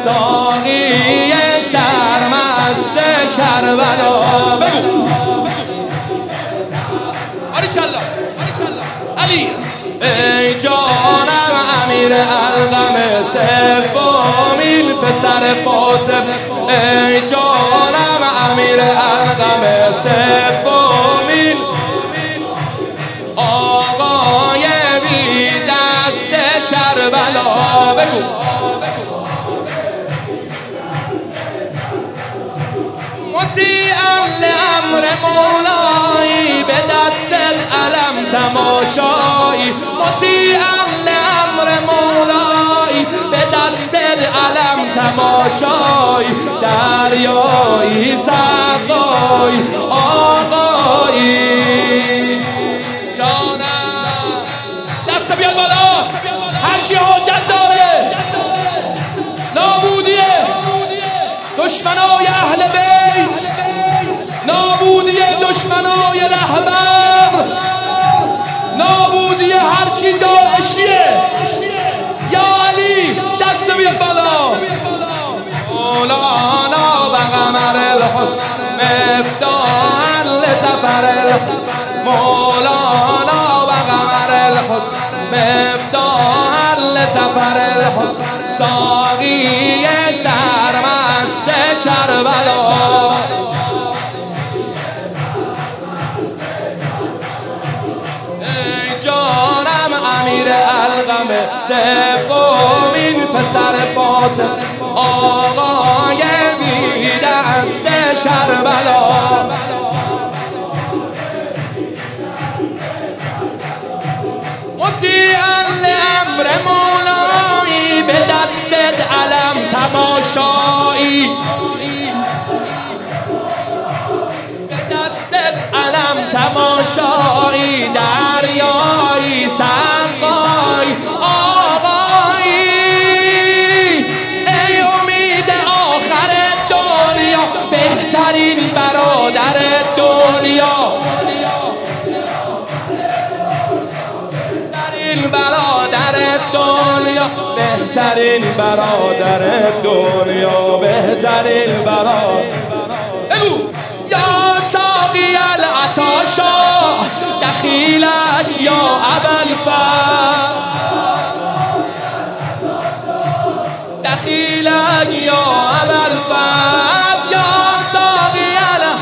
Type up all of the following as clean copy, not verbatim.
ساقی سرمست کربلا. بگو باریکلا علی. ای جانم امیر القم سومین پسر فاطمه. ای جانم امیر القم سومین آقای بی دست کربلا. بگو مطیعا لامر مولایی به دست علم تماشایی. مطیعا لامر مولایی به دست علم تماشایی. دریایی سقایی آقایی جانم. دست بیاد بالا هر کی حاجت داره. نابودی دشمنای اهل بیت، نابودی دشمنای رهبر، نابودی هرچی داعشیه. یا علی دست بیاد بالا. مولانا و قمر الحسن مفتاحا لظفر الحسن. مولانا و قمر الحسن مفتاحا لظفر الحسن. ساقی سرمست کربلا. ای جانم امیر القم سومین پسر فاطمه آقای بی دست کربلا. مطیعا لامر مولایی به دست علم تماشایی. به دست علم تماشایی. دریایی سقایی آقایی. ای امید آخر دنیا بهترین برادر دنیا. برادر دنیا بهترین برادر دنیا. بهترین برادر. بگو یا ساقی العطاشا دخیلک یا ابوالفضل. دخیلک یا ابوالفضل. یا ساقی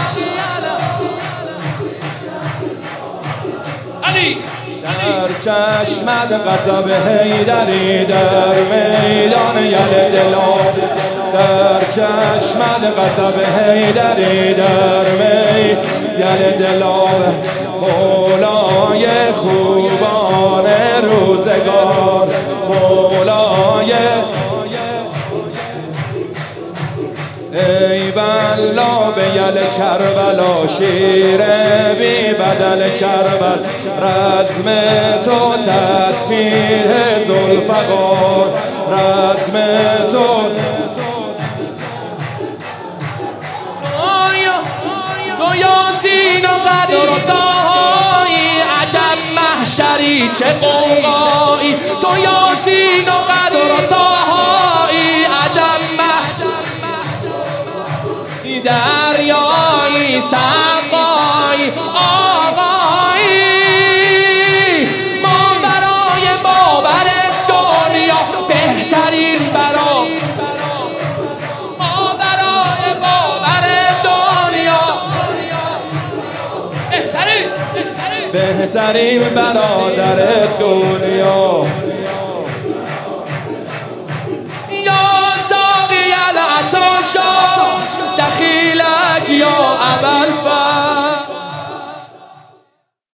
علی. در چشمت غضب حیدری در میدان یل دلا. در چشمت غضب حیدری در میدان دلا. مولای خوبان روزگار. مولای ای بلا به یل کربلا. شیر بی بدل کربل. رزم تو تسبیح ذوالفقار. رزم تو تو یاسین و قدر و طاهایی. عجب محشری چه غوغایی. تو یاسین و قدر و طاهایی. عجب دریایی سقایی آقایی. ما برای باور دنیا بهترین برا. ما برای باور دنیا بهترین برادر دنیا.